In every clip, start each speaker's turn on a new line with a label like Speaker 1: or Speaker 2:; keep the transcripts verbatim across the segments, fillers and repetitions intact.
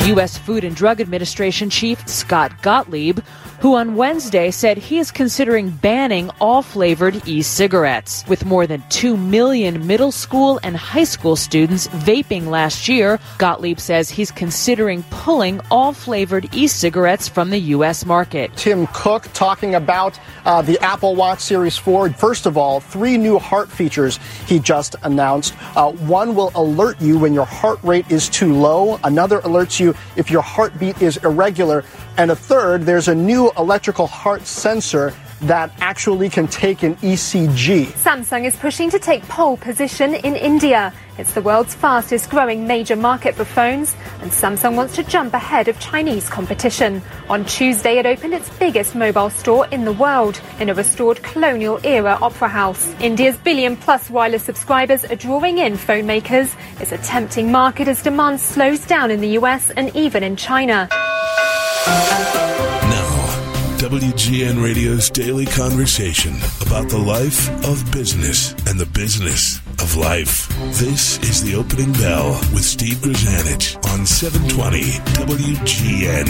Speaker 1: U S Food and Drug Administration Chief Scott Gottlieb, who on Wednesday said he is considering banning all flavored e-cigarettes. With more than two million middle school and high school students vaping last year, Gottlieb says he's considering pulling all flavored e-cigarettes from the U S market.
Speaker 2: Tim Cook talking about uh, the Apple Watch Series four. First of all, three new heart features he just announced. Uh, one will alert you when your heart rate is too low. Another alerts you if your heartbeat is irregular. And a third, there's a new electrical heart sensor that actually can take an E C G.
Speaker 3: Samsung is pushing to take pole position in India. It's the world's fastest growing major market for phones, and Samsung wants to jump ahead of Chinese competition. On Tuesday, it opened its biggest mobile store in the world in a restored colonial-era opera house. India's billion-plus wireless subscribers are drawing in phone makers. It's a tempting market as demand slows down in the U S and even in China.
Speaker 4: Now, W G N Radio's daily conversation about the life of business and the business of life. This is The Opening Bell with Steve Grzanich on seven twenty W G N.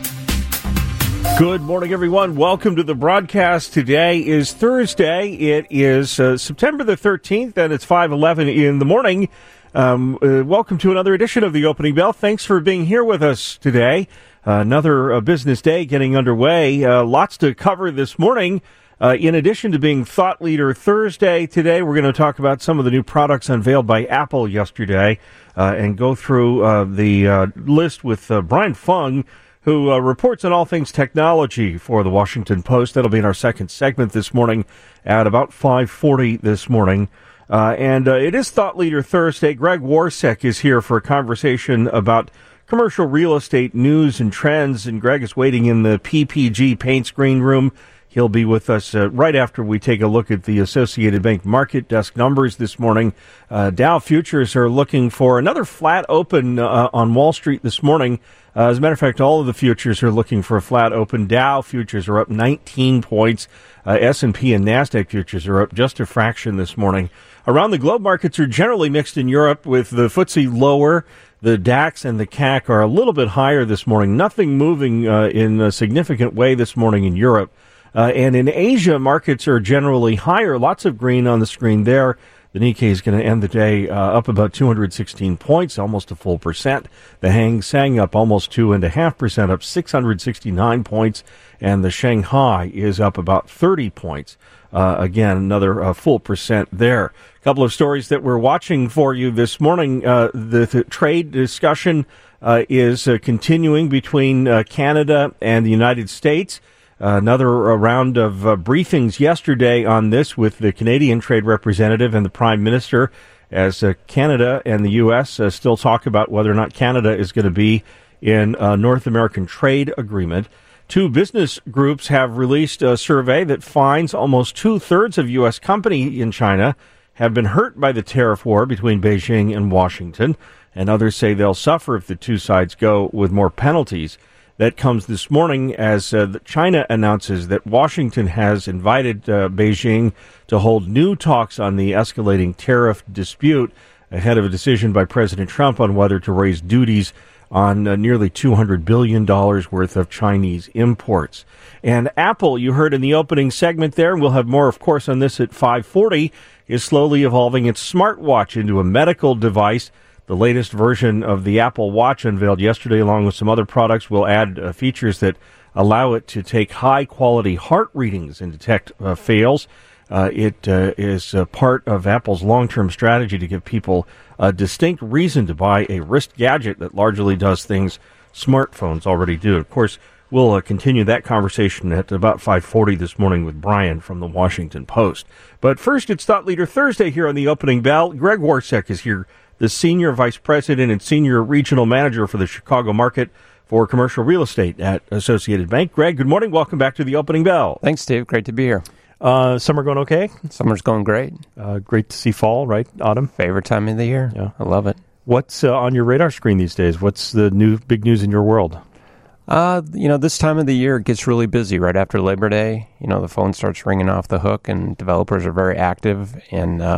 Speaker 5: Good morning, everyone. Welcome to the broadcast. Today is Thursday. It is uh, September the thirteenth, and it's five eleven in the morning. Um, uh, welcome to another edition of The Opening Bell. Thanks for being here with us today. Uh, another uh, business day getting underway. Uh, lots to cover this morning. Uh, in addition to being Thought Leader Thursday today, we're going to talk about some of the new products unveiled by Apple yesterday uh, and go through uh, the uh, list with uh, Brian Fung, who uh, reports on all things technology for the Washington Post. That'll be in our second segment this morning at about five forty this morning. Uh, and uh, it is Thought Leader Thursday. Greg Warsek is here for a conversation about commercial real estate news and trends, and Greg is waiting in the P P G paint screen room. He'll be with us uh, right after we take a look at the Associated Bank market desk numbers this morning. Uh, Dow futures are looking for another flat open uh, on Wall Street this morning. Uh, as a matter of fact, all of the futures are looking for a flat open. Dow futures are up nineteen points. Uh, S and P and NASDAQ futures are up just a fraction this morning. Around the globe, markets are generally mixed in Europe, with the F T S E lower. The DAX and the C A C are a little bit higher this morning. Nothing moving uh, in a significant way this morning in Europe. Uh, and in Asia, markets are generally higher. Lots of green on the screen there. The Nikkei is going to end the day uh, up about two hundred sixteen points, almost a full percent. The Hang Seng up almost two point five percent, up six hundred sixty-nine points. And the Shanghai is up about thirty points. Uh, again, another uh, full percent there. A couple of stories that we're watching for you this morning. Uh, the, the trade discussion uh, is uh, continuing between uh, Canada and the United States. Uh, another uh, round of uh, briefings yesterday on this with the Canadian Trade Representative and the Prime Minister, as uh, Canada and the U S uh, still talk about whether or not Canada is going to be in a North American trade agreement. Two business groups have released a survey that finds almost two-thirds of U S companies in China have been hurt by the tariff war between Beijing and Washington, and others say they'll suffer if the two sides go with more penalties. That comes this morning as uh, China announces that Washington has invited uh, Beijing to hold new talks on the escalating tariff dispute ahead of a decision by President Trump on whether to raise duties on uh, nearly two hundred billion dollars worth of Chinese imports. And Apple, you heard in the opening segment there, and we'll have more, of course, on this at five forty, is slowly evolving its smartwatch into a medical device. The latest version of the Apple Watch, unveiled yesterday along with some other products, will add uh, features that allow it to take high-quality heart readings and detect uh, fails. Uh, it uh, is uh, part of Apple's long-term strategy to give people a distinct reason to buy a wrist gadget that largely does things smartphones already do. Of course, we'll uh, continue that conversation at about five forty this morning with Brian from the Washington Post. But first, it's Thought Leader Thursday here on the Opening Bell. Greg Warsek is here, the Senior Vice President and Senior Regional Manager for the Chicago market for commercial real estate at Associated Bank. Greg, good morning. Welcome back to the Opening Bell.
Speaker 6: Thanks, Steve. Great to be here.
Speaker 5: Uh, summer going okay?
Speaker 6: Summer's going great.
Speaker 5: Uh, great to see fall, right? Autumn?
Speaker 6: Favorite time of the year.
Speaker 5: Yeah.
Speaker 6: I love it.
Speaker 5: What's uh, on your radar screen these days? What's the new big news in your world?
Speaker 6: Uh, you know, this time of the year it gets really busy right after Labor Day. You know, the phone starts ringing off the hook and developers are very active in uh,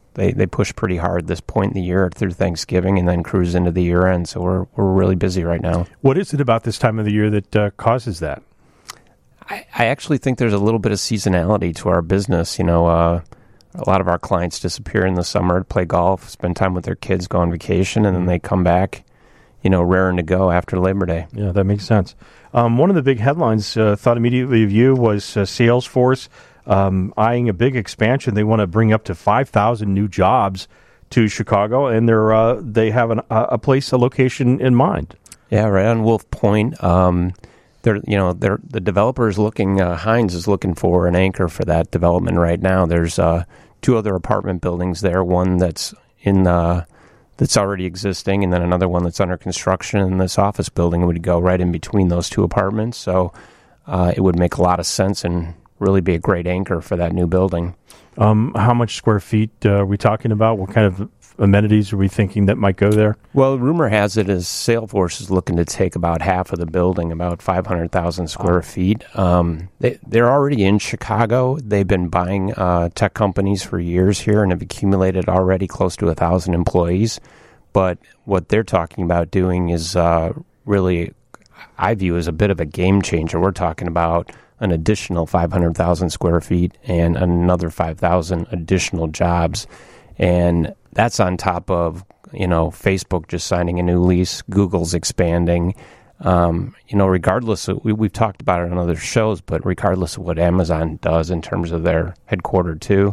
Speaker 6: they, they push pretty hard this point in the year through Thanksgiving and then cruise into the year end. So we're we're really busy right now.
Speaker 5: What is it about this time of the year that uh, causes that?
Speaker 6: I, I actually think there's a little bit of seasonality to our business. You know, uh, a lot of our clients disappear in the summer to play golf, spend time with their kids, go on vacation, and then they come back, you know, raring to go after Labor Day.
Speaker 5: Yeah, that makes sense. Um, one of the big headlines, uh, thought immediately of you, was uh, Salesforce um, eyeing a big expansion. They want to bring up to five thousand new jobs to Chicago, and they're uh, they have an, a place, a location in mind.
Speaker 6: Yeah, right on Wolf Point. Um, they're you know they're the developer is looking. Uh, Hines is looking for an anchor for that development right now. There's uh, two other apartment buildings there. One that's in the that's already existing, and then another one that's under construction, and this office building would go right in between those two apartments. So uh, it would make a lot of sense and really be a great anchor for that new building.
Speaker 5: Um, how much square feet uh, are we talking about? What kind of amenities are we thinking that might go there?
Speaker 6: Well, rumor has it is Salesforce is looking to take about half of the building, about five hundred thousand square oh. feet. Um, they, they're already in Chicago. They've been buying uh, tech companies for years here and have accumulated already close to one thousand employees. But what they're talking about doing is uh, really, I view as a bit of a game changer. We're talking about an additional five hundred thousand square feet and another five thousand additional jobs. And that's on top of, you know, Facebook just signing a new lease, Google's expanding. Um, you know, regardless of, we, we've talked about it on other shows, but regardless of what Amazon does in terms of their headquarter too,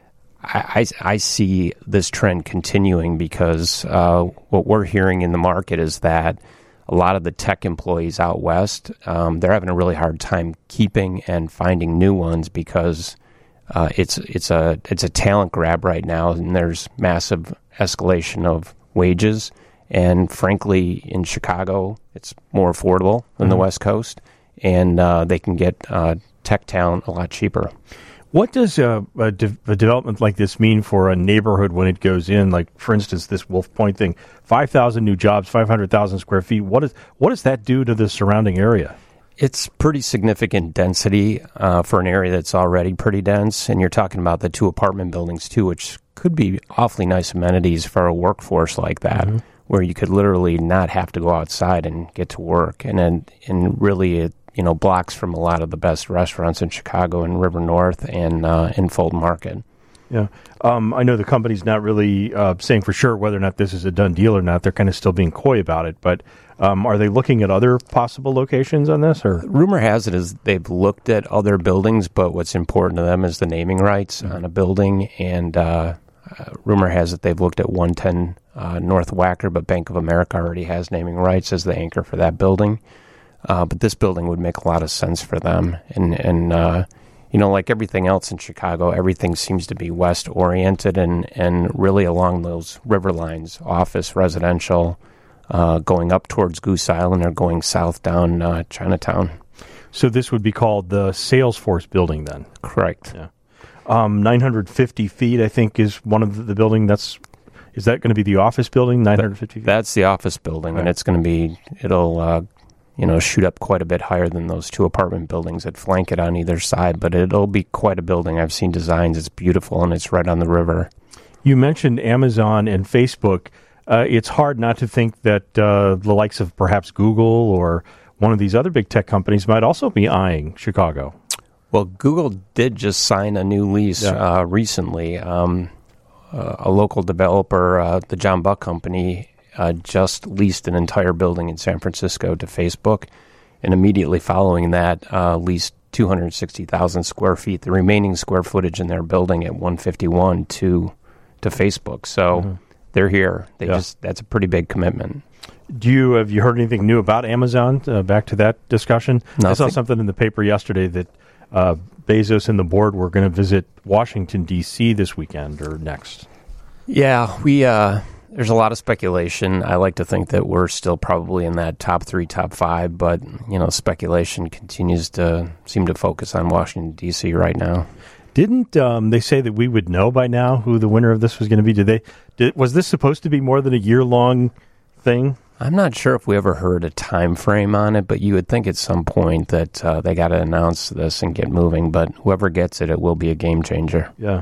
Speaker 6: I, I, I see this trend continuing because uh, what we're hearing in the market is that a lot of the tech employees out west, um, they're having a really hard time keeping and finding new ones because uh, it's it's a it's a talent grab right now, and there's massive escalation of wages. And frankly, in Chicago, it's more affordable than mm-hmm. the West Coast, and uh, they can get uh, tech talent a lot cheaper.
Speaker 5: What does uh, a, de- a development like this mean for a neighborhood when it goes in? Like, for instance, this Wolf Point thing, five thousand new jobs, five hundred thousand square feet. What is what does that do to the surrounding area?
Speaker 6: It's pretty significant density uh, for an area that's already pretty dense. And you're talking about the two apartment buildings, too, which could be awfully nice amenities for a workforce like that, mm-hmm. where you could literally not have to go outside and get to work. And then, and really, it, you know, blocks from a lot of the best restaurants in Chicago and River North and uh, in Fulton Market.
Speaker 5: Yeah. Um, I know the company's not really uh, saying for sure whether or not this is a done deal or not. They're kind of still being coy about it. But um, are they looking at other possible locations on this? Or
Speaker 6: rumor has it is they've looked at other buildings, but what's important to them is the naming rights mm-hmm. on a building. And uh, uh, rumor has it they've looked at one ten uh, North Wacker, but Bank of America already has naming rights as the anchor for that building. Uh, but this building would make a lot of sense for them. And, and uh, you know, like everything else in Chicago, everything seems to be west-oriented and, and really along those river lines, office, residential, uh, going up towards Goose Island or going south down uh, Chinatown.
Speaker 5: So this would be called the Salesforce building then?
Speaker 6: Correct.
Speaker 5: Yeah. Um, nine hundred fifty feet, I think, is one of the, the building that's... Is that going to be the office building, nine hundred fifty feet?
Speaker 6: That's the office building, right. And it's going to be... It'll... Uh, you know, shoot up quite a bit higher than those two apartment buildings that flank it on either side. But it'll be quite a building. I've seen designs. It's beautiful, and it's right on the river.
Speaker 5: You mentioned Amazon and Facebook. Uh, it's hard not to think that uh, the likes of perhaps Google or one of these other big tech companies might also be eyeing Chicago.
Speaker 6: Well, Google did just sign a new lease yeah. uh, recently. Um, uh, a local developer, uh, the John Buck Company, Uh, just leased an entire building in San Francisco to Facebook, and immediately following that, uh, leased two hundred sixty thousand square feet, the remaining square footage in their building at one fifty-one to to Facebook. So mm-hmm. they're here. They yeah. just that's a pretty big commitment.
Speaker 5: Do you have you heard anything new about Amazon? Uh, back to that discussion, Nothing. I saw something in the paper yesterday that uh, Bezos and the board were going to visit Washington D C this weekend or next.
Speaker 6: Yeah, we. Uh, There's a lot of speculation. I like to think that we're still probably in that top three, top five, but, you know, speculation continues to seem to focus on Washington, D C right now.
Speaker 5: Didn't um, they say that we would know by now who the winner of this was going to be? Did they? Did, was this supposed to be more than a year-long thing?
Speaker 6: I'm not sure if we ever heard a time frame on it, but you would think at some point that uh, they got to announce this and get moving. But whoever gets it, it will be a game changer.
Speaker 5: Yeah.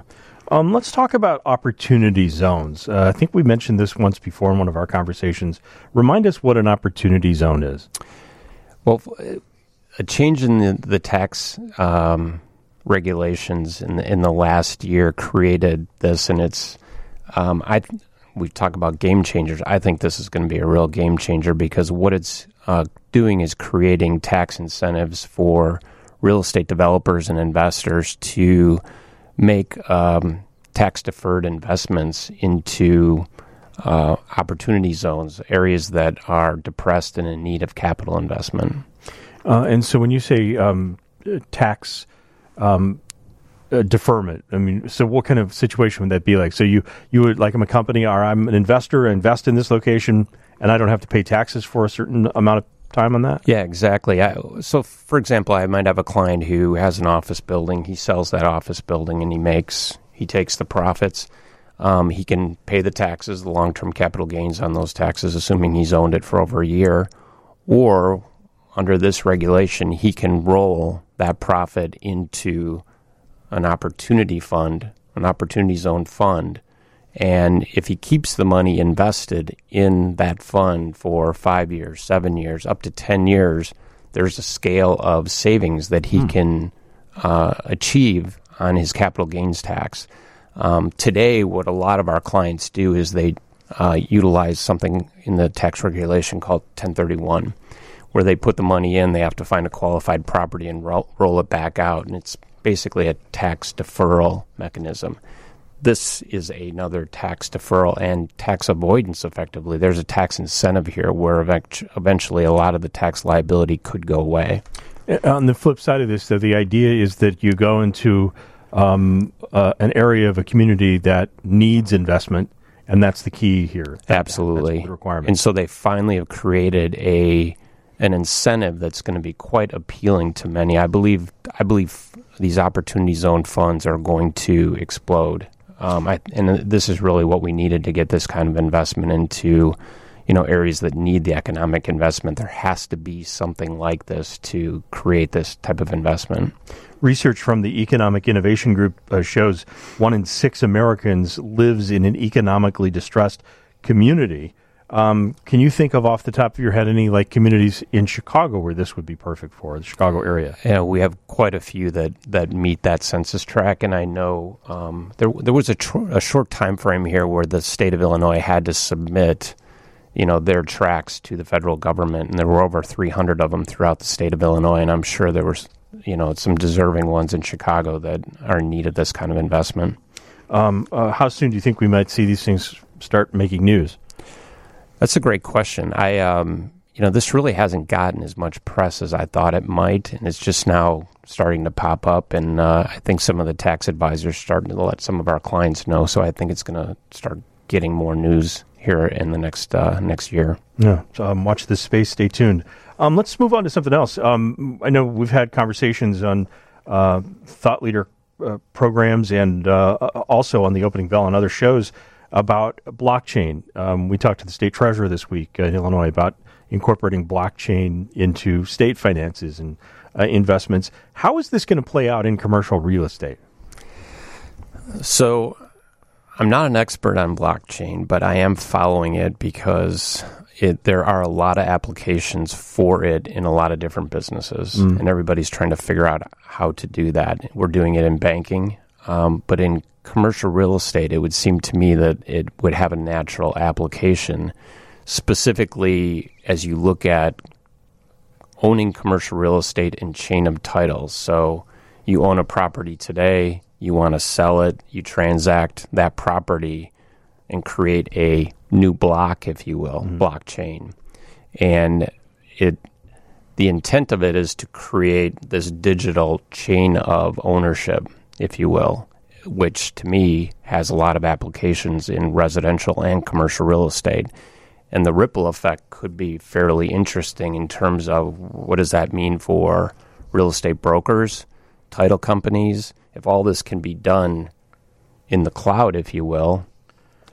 Speaker 5: Um, let's talk about opportunity zones. Uh, I think we mentioned this once before in one of our conversations. Remind us what an opportunity zone is.
Speaker 6: Well, a change in the, the tax um, regulations in the, in the last year created this, and it's um, I we talk about game changers. I think this is going to be a real game changer because what it's uh, doing is creating tax incentives for real estate developers and investors to make um, tax-deferred investments into uh, opportunity zones, areas that are depressed and in need of capital investment.
Speaker 5: Uh, and so when you say um, tax um, uh, deferment, I mean, so what kind of situation would that be like? So you, you would, like I'm a company, or I'm an investor, invest in this location, and I don't have to pay taxes for a certain amount of time on that?
Speaker 6: Yeah, exactly. I, so, for example, I might have a client who has an office building. He sells that office building, and he makes, he takes the profits. Um, he can pay the taxes, the long-term capital gains on those taxes, assuming he's owned it for over a year. Or, under this regulation, he can roll that profit into an opportunity fund, an opportunity zone fund. And if he keeps the money invested in that fund for five years, seven years, up to ten years, there's a scale of savings that he hmm. can uh, achieve on his capital gains tax. Um, today, what a lot of our clients do is they uh, utilize something in the tax regulation called ten thirty-one, where they put the money in, they have to find a qualified property and roll, roll it back out. And it's basically a tax deferral mechanism. This is another tax deferral and tax avoidance, effectively. There's a tax incentive here where eventually a lot of the tax liability could go away.
Speaker 5: On the flip side of this, though, the idea is that you go into um, uh, an area of a community that needs investment, and that's the key here.
Speaker 6: Absolutely.
Speaker 5: That's the requirement.
Speaker 6: And so they finally have created a an incentive that's going to be quite appealing to many. I believe I believe these opportunity zone funds are going to explode. Um, I, and this is really what we needed to get this kind of investment into, you know, areas that need the economic investment. There has to be something like this to create this type of investment.
Speaker 5: Research from the Economic Innovation Group uh, shows one in six Americans lives in an economically distressed community. Um, can you think of, off the top of your head, any like communities in Chicago where this would be perfect for, the Chicago area?
Speaker 6: Yeah, we have quite a few that, that meet that census tract, and I know um, there there was a, tr- a short time frame here where the state of Illinois had to submit, you know, their tracts to the federal government, and there were over three hundred of them throughout the state of Illinois, and I'm sure there were, you know, some deserving ones in Chicago that are in need of this kind of investment.
Speaker 5: Um, uh, how soon do you think we might see these things start making news?
Speaker 6: That's a great question. I, um, you know, this really hasn't gotten as much press as I thought it might, and it's just now starting to pop up. And uh, I think some of the tax advisors starting to let some of our clients know. So I think it's going to start getting more news here in the next uh, next year.
Speaker 5: Yeah. So, um, watch this space. Stay tuned. Um, let's move on to something else. Um, I know we've had conversations on uh, thought leader uh, programs and uh, also on the Opening Bell and other shows about blockchain. Um, we talked to the state treasurer this week in Illinois about incorporating blockchain into state finances and uh, investments. How is this going to play out in commercial real estate?
Speaker 6: So I'm not an expert on blockchain, but I am following it because it, there are a lot of applications for it in a lot of different businesses, mm. and everybody's trying to figure out how to do that. We're doing it in banking, um, but in commercial real estate, it would seem to me that it would have a natural application, specifically as you look at owning commercial real estate and chain of titles. So you own a property today, you want to sell it, you transact that property and create a new block, if you will, mm-hmm. blockchain. And it the intent of it is to create this digital chain of ownership, if you will, which to me has a lot of applications in residential and commercial real estate. And the ripple effect could be fairly interesting in terms of what does that mean for real estate brokers, title companies. If all this can be done in the cloud, if you will,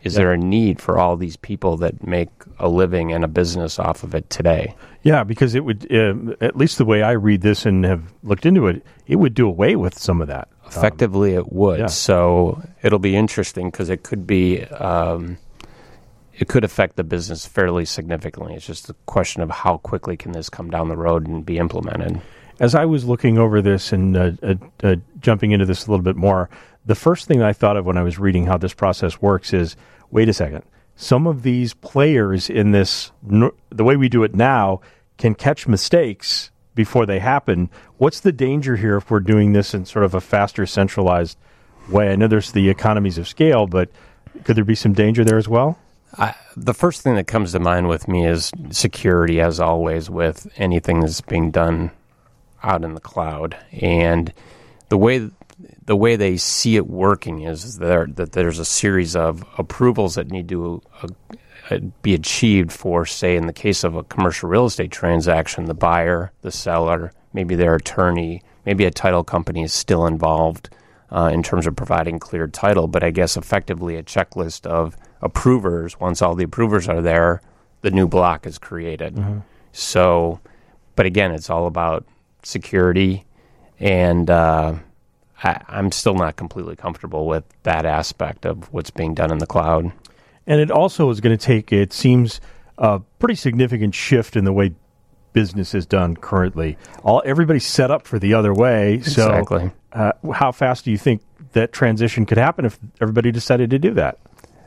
Speaker 6: Is
Speaker 5: Yeah.
Speaker 6: there a need for all these people that make a living and a business off of it today?
Speaker 5: Yeah, because it would, uh, at least the way I read this and have looked into it, it would do away with some of that.
Speaker 6: Effectively, it would.
Speaker 5: yeah.
Speaker 6: So it'll be interesting because it could be, um, it could affect the business fairly significantly. It's just a question of how quickly can this come down the road and be implemented.
Speaker 5: As I was looking over this and uh, uh, uh, jumping into this a little bit more, the first thing I thought of when I was reading how this process works is, wait a second, some of these players in this, the way we do it now, can catch mistakes before they happen. What's the danger here if we're doing this in sort of a faster, centralized way? I know there's the economies of scale, but could there be some danger there as well?
Speaker 6: I, the first thing that comes to mind with me is security, as always, with anything that's being done out in the cloud. And the way the way they see it working is there, that there's a series of approvals that need to uh, be achieved for, say, in the case of a commercial real estate transaction, the buyer, the seller, maybe their attorney, maybe a title company is still involved uh, in terms of providing cleared title. But I guess effectively a checklist of approvers, once all the approvers are there, the new block is created. Mm-hmm. So, but again, it's all about security, and uh, I, I'm still not completely comfortable with that aspect of what's being done in the cloud.
Speaker 5: And it also is going to take, it seems, a pretty significant shift in the way business is done currently. All everybody's set up for the other way.
Speaker 6: Exactly.
Speaker 5: So uh, how fast do you think that transition could happen if everybody decided to do that?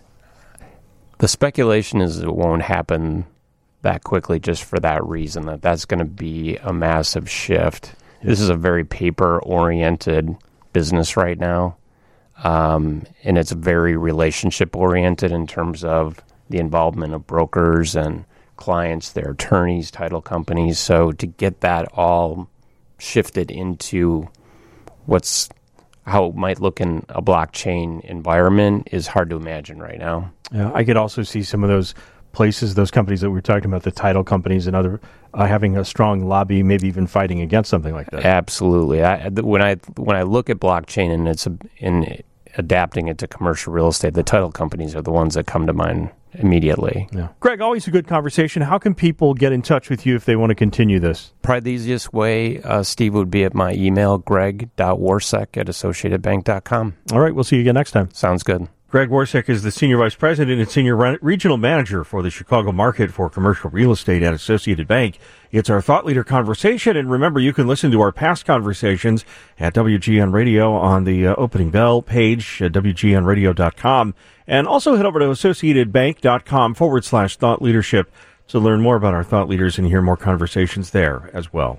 Speaker 6: The speculation is it won't happen that quickly just for that reason, that that's going to be a massive shift. Yeah. This is a very paper-oriented business right now, um, and it's very relationship-oriented in terms of the involvement of brokers and clients, their attorneys, title companies. So to get that all shifted into what's how it might look in a blockchain environment is hard to imagine right now.
Speaker 5: Yeah, I could also see some of those places, those companies that we were talking about, the title companies and other, uh, having a strong lobby, maybe even fighting against something like that.
Speaker 6: Absolutely. I, when I when I look at blockchain and it's a, in adapting it to commercial real estate, the title companies are the ones that come to mind immediately.
Speaker 5: Yeah. Greg, always a good conversation. How can people get in touch with you if they want to continue this?
Speaker 6: Probably the easiest way, uh, Steve, would be at my email, greg dot warsek at associated bank dot com.
Speaker 5: All right, we'll see you again next time.
Speaker 6: Sounds good.
Speaker 5: Greg Warsek is the Senior Vice President and Senior Re- Regional Manager for the Chicago market for commercial real estate at Associated Bank. It's our Thought Leader Conversation, and remember, you can listen to our past conversations at W G N Radio on the uh, Opening Bell page at W G N radio dot com, and also head over to associated bank dot com forward slash thought leadership to learn more about our thought leaders and hear more conversations there as well.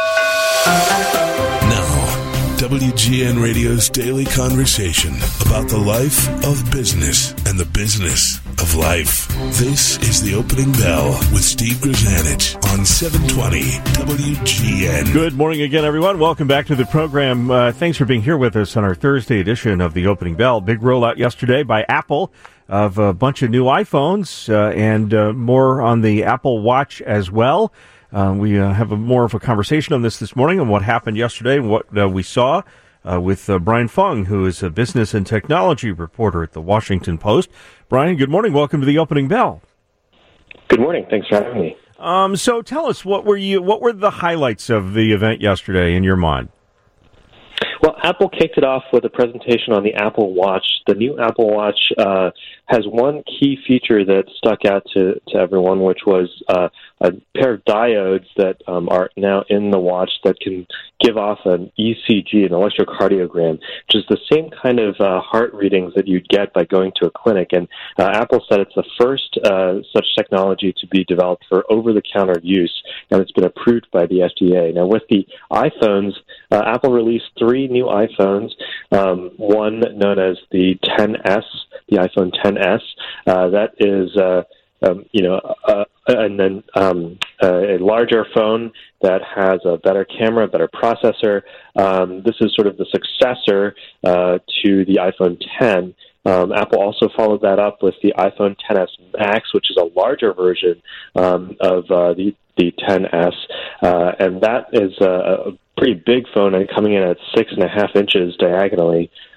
Speaker 4: Now, W G N Radio's daily conversation about the life of business and the business of life. This is the Opening Bell with Steve Grzanich on seven twenty W G N.
Speaker 5: Good morning again, everyone. Welcome back to the program. Uh, thanks for being here with us on our Thursday edition of the Opening Bell. Big rollout yesterday by Apple of a bunch of new iPhones uh, and uh, more on the Apple Watch as well. Uh, we uh, have a more of a conversation on this this morning on what happened yesterday and what uh, we saw uh, with uh, Brian Fung, who is a business and technology reporter at the Washington Post. Brian, good morning. Welcome to the Opening Bell.
Speaker 7: Good morning. Thanks for having me.
Speaker 5: Um, so tell us, what were you? What were the highlights of the event yesterday in your mind?
Speaker 7: Well, Apple kicked it off with a presentation on the Apple Watch. The new Apple Watch uh, has one key feature that stuck out to, to everyone, which was uh, a pair of diodes that um, are now in the watch that can give off an E C G, an electrocardiogram, which is the same kind of uh, heart readings that you'd get by going to a clinic. And uh, Apple said it's the first uh, such technology to be developed for over-the-counter use, and it's been approved by the F D A. Now, with the iPhones, uh, Apple released three new iPhones, um, one known as the ten S, the iPhone ten S. Uh, that is... Uh, Um, you know, uh, and then um, a larger phone that has a better camera, a better processor. Um, this is sort of the successor uh, to the iPhone ten. Um, Apple also followed that up with the iPhone ten S Max, which is a larger version um, of uh, the the ten S, uh, and that is a, a pretty big phone and coming in at six and a half inches diagonally.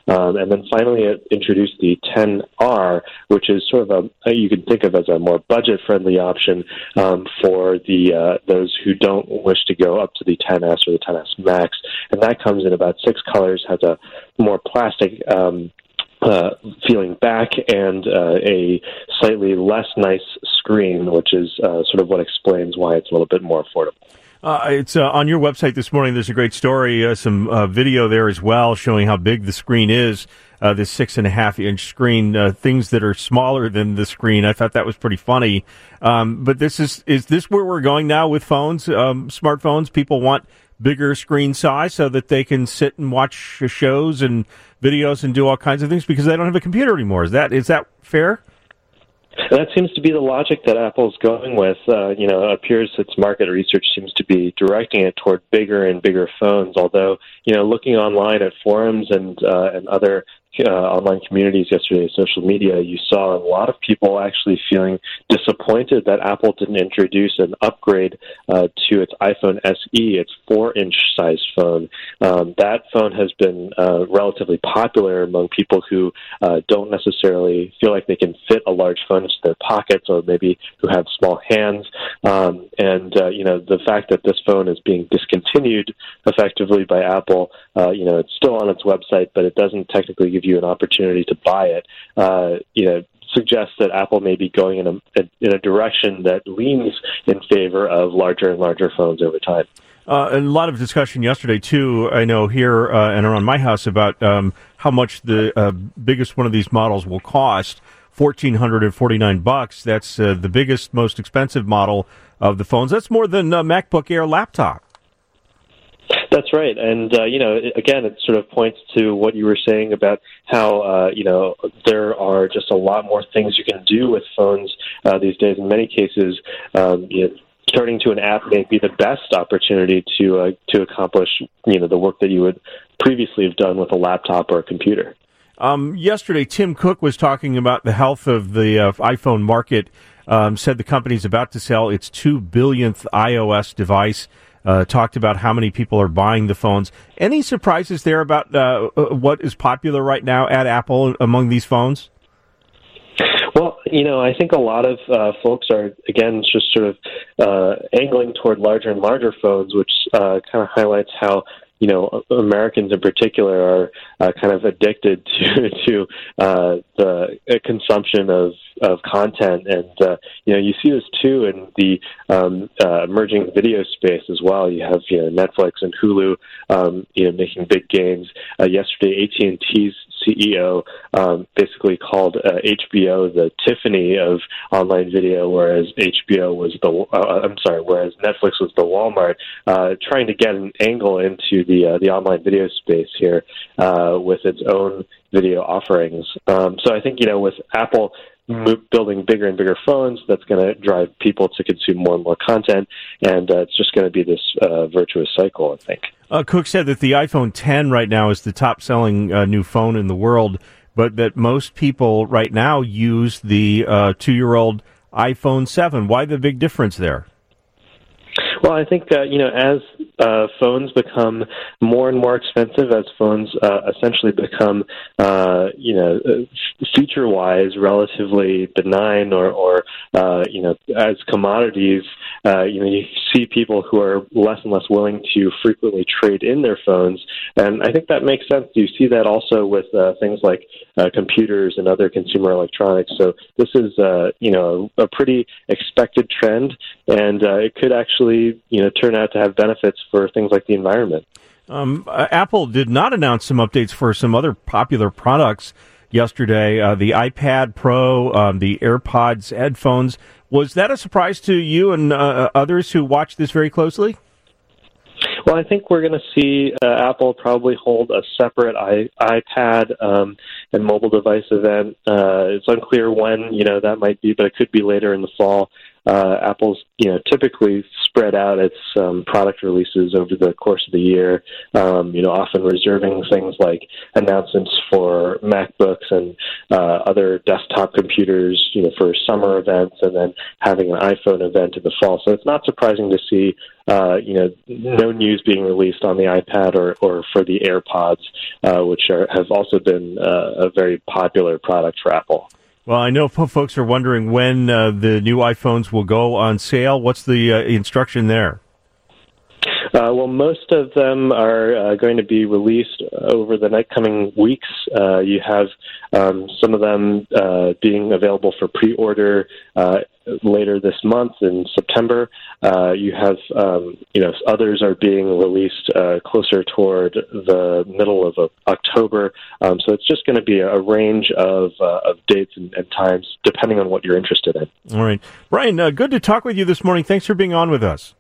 Speaker 7: Um, and then finally, it introduced the ten R, which is sort of a, you can think of as a more budget-friendly option um, for the uh, those who don't wish to go up to the ten S or the ten S Max. And that comes in about six colors, has a more plastic um, uh, feeling back, and uh, a slightly less nice screen, which is uh, sort of what explains why it's a little bit more affordable.
Speaker 5: Uh, it's uh, on your website this morning. There's a great story, uh, some uh, video there as well, showing how big the screen is. Uh, this six and a half inch screen, uh, things that are smaller than the screen. I thought that was pretty funny. Um, but this is is this where we're going now with phones, um, smartphones? People want bigger screen size so that they can sit and watch shows and videos and do all kinds of things because they don't have a computer anymore. Is that is that fair?
Speaker 7: That seems to be the logic that Apple's going with. Uh, you know, it appears its market research seems to be directing it toward bigger and bigger phones. Although, you know, looking online at forums and uh, and other uh, online communities yesterday, social media, you saw a lot of people actually feeling disappointed that Apple didn't introduce an upgrade uh, to its iPhone S E, its four-inch sized phone. Um, that phone has been uh, relatively popular among people who uh, don't necessarily feel like they can fit a large phone into their pockets, or maybe who have small hands. Um, and, uh, you know, the fact that this phone is being discontinued effectively by Apple, uh, you know, it's still on its website, but it doesn't technically give you an opportunity to buy it, uh, you know, suggests that Apple may be going in a, in a direction that leans in favor of larger and larger phones over time.
Speaker 5: Uh, and a lot of discussion yesterday, too, I know here uh, and around my house about um, how much the uh, biggest one of these models will cost. one thousand four hundred forty-nine bucks. That's uh, the biggest, most expensive model of the phones. That's more than a MacBook Air laptop.
Speaker 7: That's right. And, uh, you know, again, it sort of points to what you were saying about how, uh, you know, there are just a lot more things you can do with phones uh, these days. In many cases, um, you know, turning to an app may be the best opportunity to uh, to accomplish, you know, the work that you would previously have done with a laptop or a computer.
Speaker 5: Um, yesterday, Tim Cook was talking about the health of the uh, iPhone market, um, said the company's about to sell its two billionth iOS device, uh, talked about how many people are buying the phones. Any surprises there about uh, what is popular right now at Apple among these phones?
Speaker 7: Well, you know, I think a lot of uh, folks are, again, just sort of uh, angling toward larger and larger phones, which uh, kind of highlights how, you know, Americans in particular are uh, kind of addicted to to uh, the consumption of, of content. And, uh, you know, you see this, too, in the um, uh, emerging video space as well. You have, you know, Netflix and Hulu, um, you know, making big gains. Uh, yesterday, A T and T's C E O um, basically called uh, H B O the Tiffany of online video, whereas H B O was the uh, I'm sorry, whereas Netflix was the Walmart, uh, trying to get an angle into the uh, the online video space here uh, with its own video offerings. Um, so I think, you know, with Apple building bigger and bigger phones, that's going to drive people to consume more and more content, and uh, it's just going to be this uh, virtuous cycle, I think.
Speaker 5: Uh, Cook said that the iPhone ten right now is the top-selling uh, new phone in the world, but that most people right now use the uh, two-year-old iPhone seven. Why the big difference there?
Speaker 7: Well, I think, uh, you know, as uh, phones become more and more expensive, as phones uh, essentially become, uh, you know, feature-wise relatively benign, or, or uh, you know, as commodities, uh, you know, you see people who are less and less willing to frequently trade in their phones. And I think that makes sense. You see that also with uh, things like uh, computers and other consumer electronics. So this is, uh, you know, a pretty expected trend, and uh, it could actually, you know, turn out to have benefits for things like the environment.
Speaker 5: Um, uh, Apple did not announce some updates for some other popular products yesterday. Uh, the iPad Pro, um, the AirPods headphones. Was that a surprise to you and uh, others who watch this very closely?
Speaker 7: Well, I think we're going to see uh, Apple probably hold a separate i- iPad um, and mobile device event. Uh, it's unclear when, you know, that might be, but it could be later in the fall. uh, Apple's you know typically spread out its um, product releases over the course of the year. Um, you know, often reserving things like announcements for MacBooks and uh, other desktop computers, you know, for summer events, and then having an iPhone event in the fall. So it's not surprising to see, uh, you know, no news being released on the iPad or, or for the AirPods, uh, which are, have also been uh, a very popular product for Apple.
Speaker 5: Well, I know folks are wondering when uh, the new iPhones will go on sale. What's the uh, instruction there?
Speaker 7: Uh, well, most of them are uh, going to be released over the next coming weeks. Uh, you have um, some of them uh, being available for pre-order uh, later this month in September. Uh, you have, um, you know, others are being released uh, closer toward the middle of uh, October. Um, so it's just going to be a range of, uh, of dates and, and times depending on what you're interested in.
Speaker 5: All right. Brian, uh, good to talk with you this morning. Thanks for being on with us.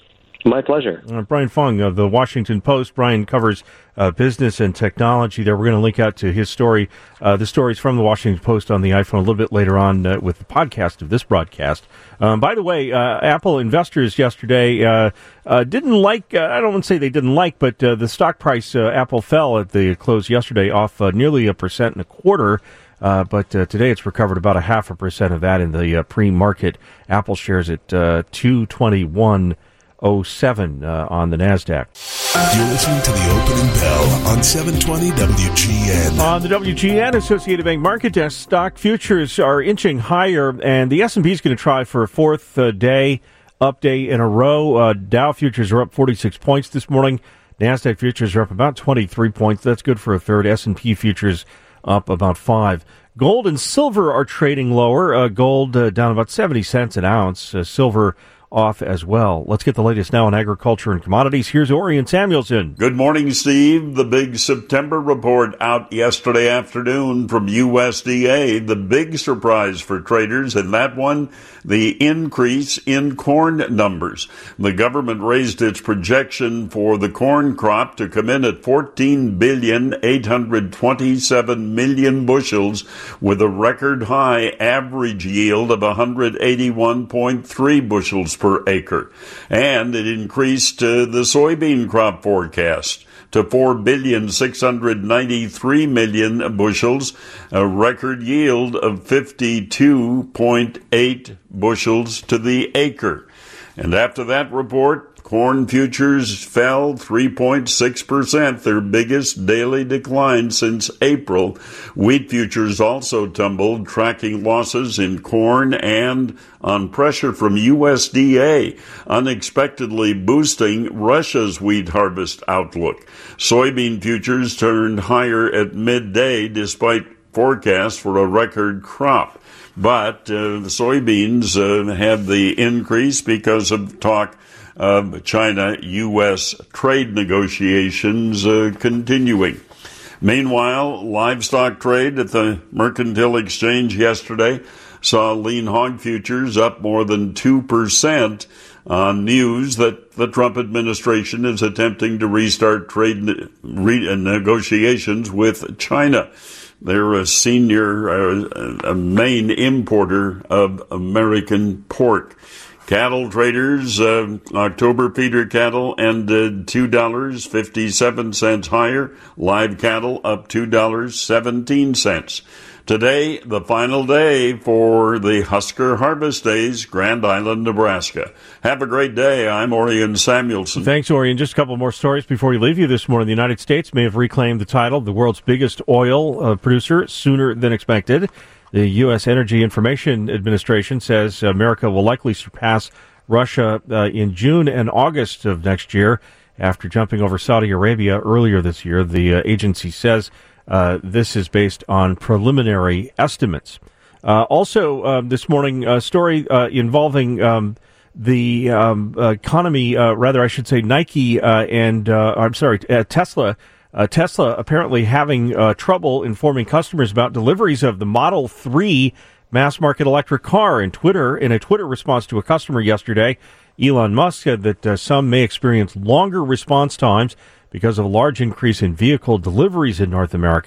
Speaker 7: My pleasure.
Speaker 5: Uh, Brian Fung of the Washington Post. Brian covers uh, business and technology there. We're going to link out to his story. Uh, the stories from the Washington Post on the iPhone a little bit later on uh, with the podcast of this broadcast. Um, by the way, uh, Apple investors yesterday uh, uh, didn't like, uh, I don't want to say they didn't like, but uh, the stock price, uh, Apple fell at the close yesterday off uh, nearly a percent and a quarter. Uh, but uh, today it's recovered about a half a percent of that in the uh, pre-market. Apple shares at uh, two twenty-one oh seven uh, on the NASDAQ.
Speaker 4: You're listening to the opening bell on seven twenty W G N.
Speaker 5: On the W G N Associated Bank Market Desk, stock futures are inching higher, and the S and P is going to try for a fourth uh, day, up day in a row. Uh, Dow futures are up forty-six points this morning. NASDAQ futures are up about twenty-three points. That's good for a third. S and P futures up about five. Gold and silver are trading lower. Uh, gold uh, down about seventy cents an ounce. Uh, silver off as well. Let's get the latest now on agriculture and commodities. Here's Orion Samuelson.
Speaker 8: Good morning, Steve. The big September report out yesterday afternoon from U S D A. The big surprise for traders in that one, the increase in corn numbers. The government raised its projection for the corn crop to come in at fourteen billion eight hundred twenty-seven million bushels with a record high average yield of one hundred eighty-one point three bushels per acre. And it increased uh, the soybean crop forecast to four billion six hundred ninety-three million bushels, a record yield of fifty-two point eight bushels to the acre. And after that report, corn futures fell three point six percent, their biggest daily decline since April. Wheat futures also tumbled, tracking losses in corn and on pressure from U S D A, unexpectedly boosting Russia's wheat harvest outlook. Soybean futures turned higher at midday despite forecasts for a record crop. But uh, the soybeans uh, had the increase because of talk of China-U S trade negotiations uh, continuing. Meanwhile, livestock trade at the Mercantile Exchange yesterday saw lean hog futures up more than two percent on news that the Trump administration is attempting to restart trade ne- re- negotiations with China. They're a senior, uh, a main importer of American pork. Cattle traders, uh, October feeder cattle ended two dollars and fifty-seven cents higher. Live cattle up two dollars and seventeen cents. Today, the final day for the Husker Harvest Days, Grand Island, Nebraska. Have a great day. I'm Orion Samuelson.
Speaker 5: Thanks, Orion. Just a couple more stories before we leave you this morning. The United States may have reclaimed the title of the world's biggest oil uh, producer sooner than expected. The U S Energy Information Administration says America will likely surpass Russia uh, in June and August of next year after jumping over Saudi Arabia earlier this year. The uh, agency says uh, this is based on preliminary estimates. Uh, also, uh, this morning, a story uh, involving um, the um, economy, uh, rather, I should say Nike uh, and, uh, I'm sorry, uh, Tesla. Uh, Tesla apparently having uh, trouble informing customers about deliveries of the Model three mass-market electric car. In Twitter, in a Twitter response to a customer yesterday, Elon Musk said that uh, some may experience longer response times because of a large increase in vehicle deliveries in North America.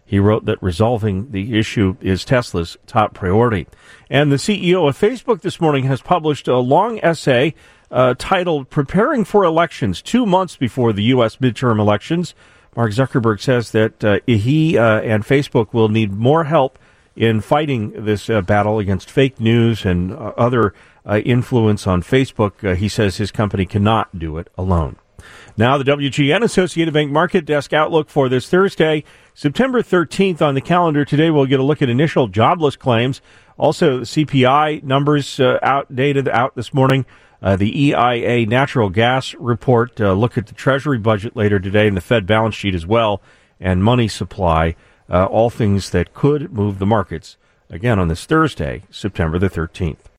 Speaker 5: He wrote that resolving the issue is Tesla's top priority. And the C E O of Facebook this morning has published a long essay uh, titled Preparing for Elections, two months before the U S midterm elections. Mark Zuckerberg says that uh, he uh, and Facebook will need more help in fighting this uh, battle against fake news and uh, other uh, influence on Facebook. Uh, he says his company cannot do it alone. Now, the W G N Associated Bank Market Desk outlook for this Thursday, September thirteenth. On the calendar today, we'll get a look at initial jobless claims. Also, the C P I numbers uh, outdated out this morning. Uh, the E I A natural gas report. Uh, look at the Treasury budget later today and the Fed balance sheet as well, and money supply. Uh, all things that could move the markets again on this Thursday, September the thirteenth.